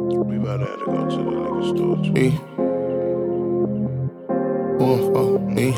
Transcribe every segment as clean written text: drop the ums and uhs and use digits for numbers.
We about to have to go to the liquor store too. Me, one for me.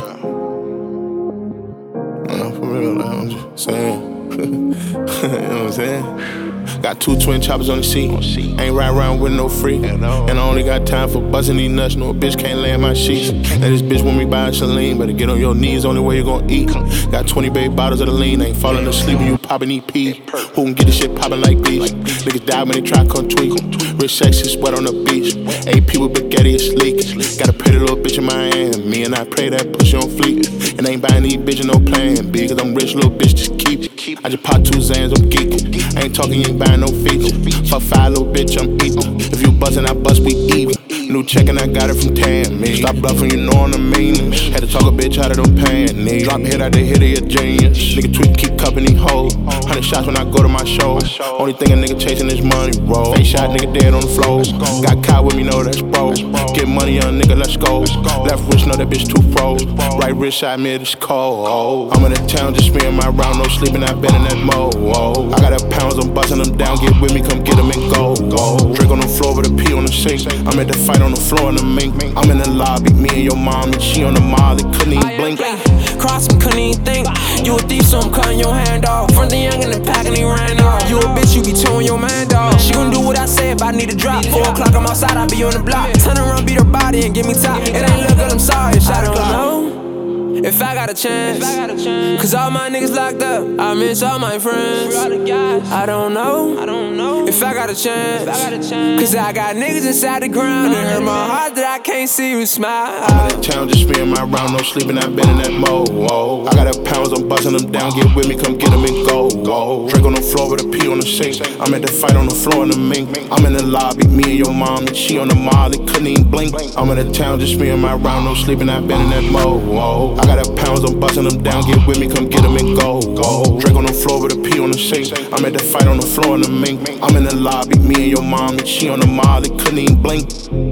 Nah, for real, like, I'm just saying. You know what I'm saying? Got two twin choppers on the seat. Ain't ride around with no free. And I only got time for buzzing these nuts. No bitch can't lay in my sheets. Now this bitch want me buying Celine. Better get on your knees, only way you gon' eat. Got 20 baby bottles of the lean. Ain't falling asleep when you poppin' EP. Who can get this shit poppin' like these? Niggas die when they try to come tweak. Rich sexy sweat on the beach. AP with spaghetti is sleek. Got a pretty little bitch in Miami. And I pray that pussy on fleek. And ain't buying these bitches no plan B. Cause I'm rich little bitch, just keep it. I just pop 2 Zans, I'm geekin'. I ain't talking, you ain't buying no feature. Fuck 5 little bitch, I'm eatin'. If you buzzin', I bust, we even. New check and I got it from Tammy. Stop bluffing, you know I'm the meanest. Had to talk a bitch out of them panties. Drop hit out the hit of your genius. Nigga tweet, keep cupping these hoes. 100 shots when I go to my show. Only thing a nigga chasing is money, bro. Face shot, nigga dead on the floor. Got caught with me, know that's bro. Get money, young nigga, let's go. Left wrist, know that bitch too froze. Right wrist shot, mid is cold. I'm in the town, just me and my round, no sleeping, I been in that mode. I got a pounds, I'm busting them down, get with me, come get them and go. Drink on the floor with a P on the sink. I'm at the fight on the floor in the mink. I'm in the lobby, me and your mom, and she on the molly, couldn't even blink. Cross me, couldn't even think. You a thief, so I'm cutting your hand off. Front the young in the pack and he ran off. You a bitch, you be towing your man dog. She gon' do what I say if I need a drop. 4 o'clock, I'm outside, I be on the block. Turn around, beat her body and give me top. It ain't look good, I'm sorry, I don't know if I got a chance. Cause all my niggas locked up, I miss all my friends. I don't know if I got a chance. Cause I got niggas inside the ground. It hurt my heart that I can't see you smile. I'm in the town, just me and my round, no sleeping, I been in that mode. I got a pounds, I'm busting them down, get with me, come get them and go. Drink on the floor with a P on the sink. I'm at the fight on the floor in the mink. I'm in the lobby, me and your mom, and she on the molly, couldn't even blink. I'm in the town, just me and my round, no sleeping, I been in that mode. I got a pounds, I'm busting them down, get with me, come get them and go. Drink on the floor with a P on the sink. I'm at the fight on the floor in the mink. I'm in the lobby, me and your mom, and she on the molly, couldn't even blink.